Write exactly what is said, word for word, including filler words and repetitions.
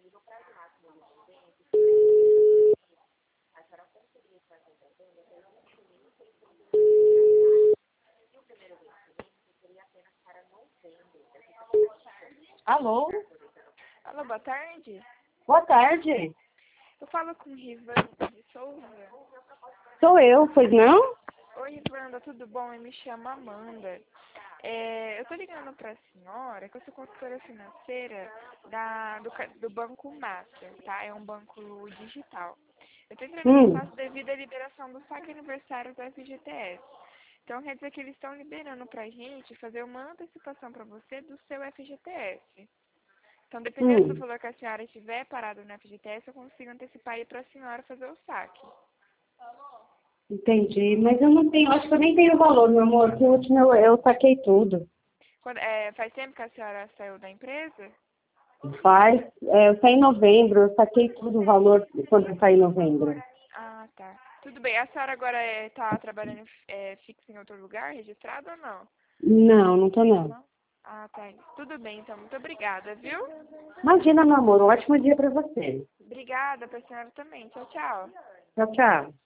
Alô? Alô, boa tarde. Boa tarde. Eu falo com Rivanda de Souza. Sou eu, pois não? Oi, Rivanda, tudo bom? Eu me chamo Amanda. É, eu tô ligando pra senhora que eu sou consultora financeira da, do, ca- do Banco Master, tá? É um banco digital. Eu tô entrando em Hum, contato devido à liberação do saque aniversário do F G T S. Então, quer dizer que eles estão liberando pra gente fazer uma antecipação pra você do seu F G T S. Então, dependendo do hum, valor que a senhora estiver parado no F G T S, eu consigo antecipar aí para a senhora fazer o saque. entendi. Mas eu não tenho, acho que eu nem tenho valor, meu amor. Que o último eu, eu saquei tudo. Quando, é, faz tempo que a senhora saiu da empresa? Faz, é, eu saí em novembro, eu saquei tudo o valor quando eu saí em novembro. Ah, tá. Tudo bem. A senhora agora está trabalhando é, fixa em outro lugar, registrado ou não? Não, não tô não. Não? Ah, tá. Tudo bem, então. Muito obrigada, viu? Imagina, meu amor, um ótimo dia pra você. Obrigada para a senhora também. Tchau, tchau. Tchau, tchau.